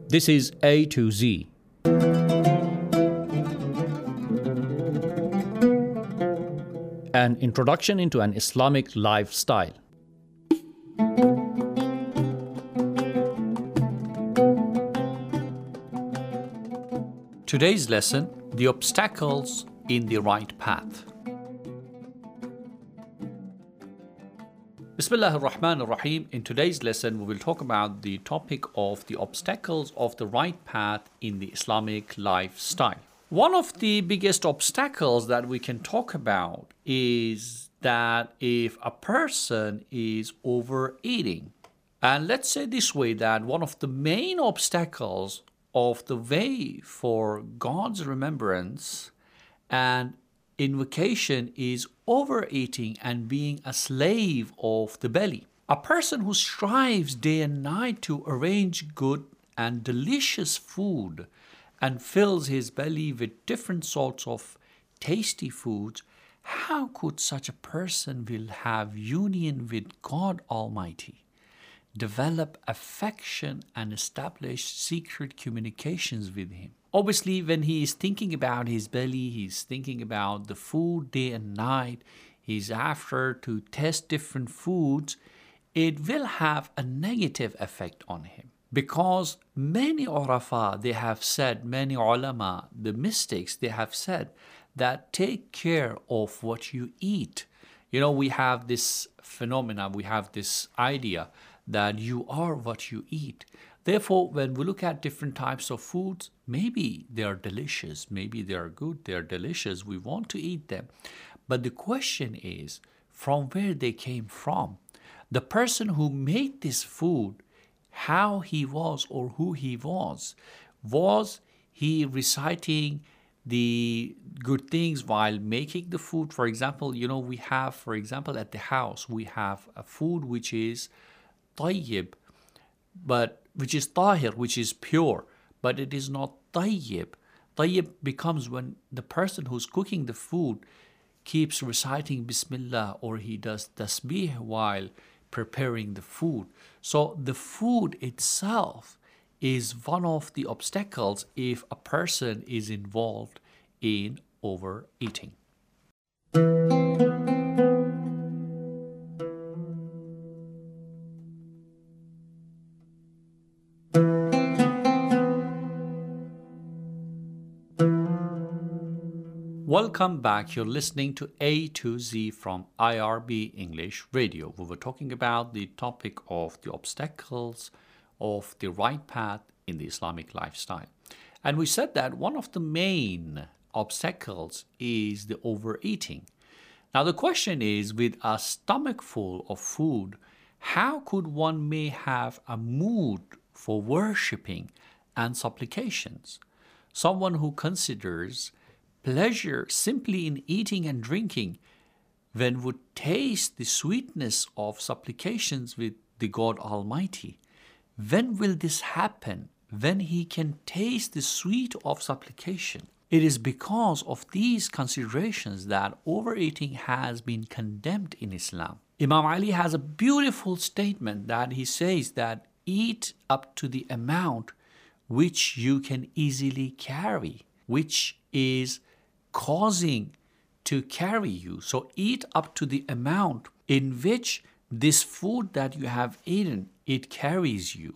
This is A to Z. An introduction into an Islamic lifestyle. Today's lesson, the obstacles in the right path. Bismillah ar-Rahman ar-Rahim. In today's lesson, we will talk about the topic of the obstacles of the right path in the Islamic lifestyle. One of the biggest obstacles that we can talk about is that if a person is overeating, and let's say this way, that one of the main obstacles of the way for God's remembrance and invocation is overeating and being a slave of the belly. A person who strives day and night to arrange good and delicious food and fills his belly with different sorts of tasty foods, how could such a person will have union with God Almighty, develop affection and establish secret communications with Him? Obviously, when he is thinking about his belly, he's thinking about the food day and night, he's after to test different foods, it will have a negative effect on him. Because many urafa, they have said, many ulama, the mystics, they have said that take care of what you eat. You know, we have this phenomena, we have this idea that you are what you eat. Therefore, when we look at different types of foods, maybe they are delicious, maybe they are good, they are delicious, we want to eat them. But the question is, from where they came from? The person who made this food, how he was or who he was he reciting the good things while making the food? For example, you know, we have, for example, at the house, we have a food which is tayyib, but which is tahir, which is pure, but it is not tayyib. Tayyib becomes when the person who's cooking the food keeps reciting Bismillah or he does tasbih while preparing the food. So the food itself is one of the obstacles if a person is involved in overeating. Welcome back. You're listening to A to Z from IRB English Radio. We were talking about the topic of the obstacles of the right path in the Islamic lifestyle. And we said that one of the main obstacles is the overeating. Now the question is, with a stomach full of food, how could one may have a mood for worshipping and supplications? Someone who considers pleasure simply in eating and drinking, when would taste the sweetness of supplications with the God Almighty. When will this happen? When he can taste the sweet of supplication. It is because of these considerations that overeating has been condemned in Islam. Imam Ali has a beautiful statement that he says that eat up to the amount which you can easily carry, which is causing to carry you. So eat up to the amount in which this food that you have eaten, it carries you.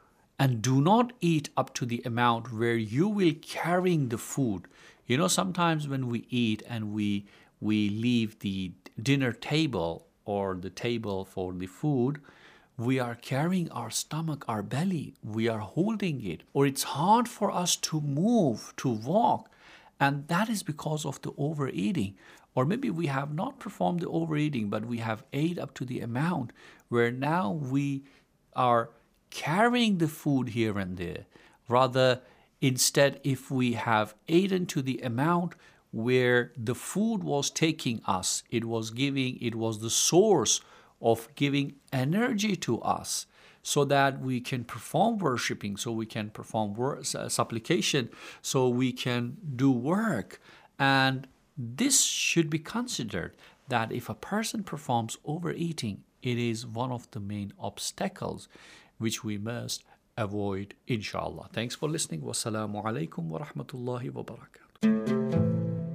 And do not eat up to the amount where you will carrying the food. You know, sometimes when we eat and we leave the dinner table or the table for the food, we are carrying our stomach, our belly, we are holding it. Or it's hard for us to move, to walk. And that is because of the overeating. Or maybe we have not performed the overeating, but we have ate up to the amount where now we are carrying the food here and there. Rather, instead, if we have eaten to the amount where the food was taking us, it was the source of giving energy to us, so that we can perform worshipping, so we can perform supplication, so we can do work. And this should be considered, that if a person performs overeating, it is one of the main obstacles which we must avoid, inshallah. Thanks for listening. Wassalamu alaikum wa rahmatullahi wa barakatuh.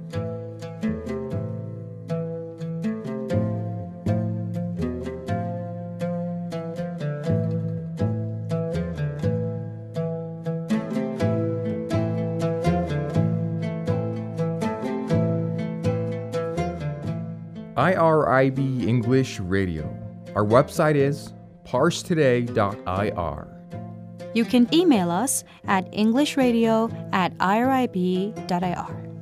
IRIB English Radio. Our website is parsetoday.ir. You can email us at englishradio@irib.ir.